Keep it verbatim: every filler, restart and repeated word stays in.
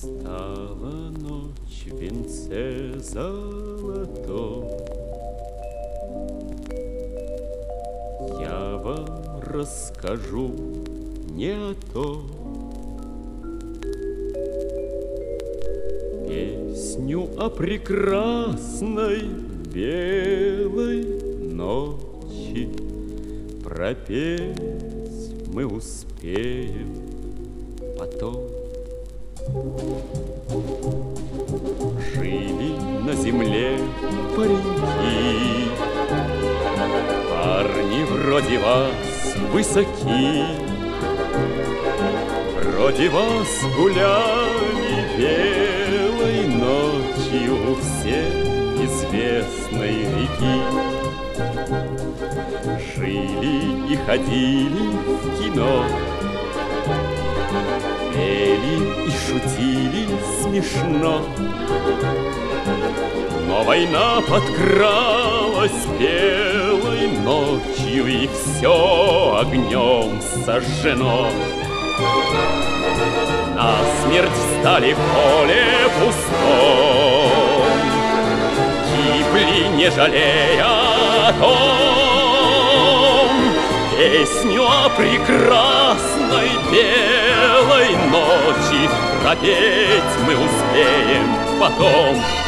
Стала ночь в венце золотом, я вам расскажу не о том. Песню о прекрасной белой ночи пропеть мы успеем потом. Жили на земле пареньки, парни вроде вас высоки, вроде вас гуляли белой ночью у всех известной реки. Жили и ходили в кино, пели и шутили смешно. Но война подкралась белой ночью, и все огнем сожжено. Насмерть встали в поле пустом, гибли, не жалея о том. Песню о прекрасной белой ночи пропеть мы успеем потом.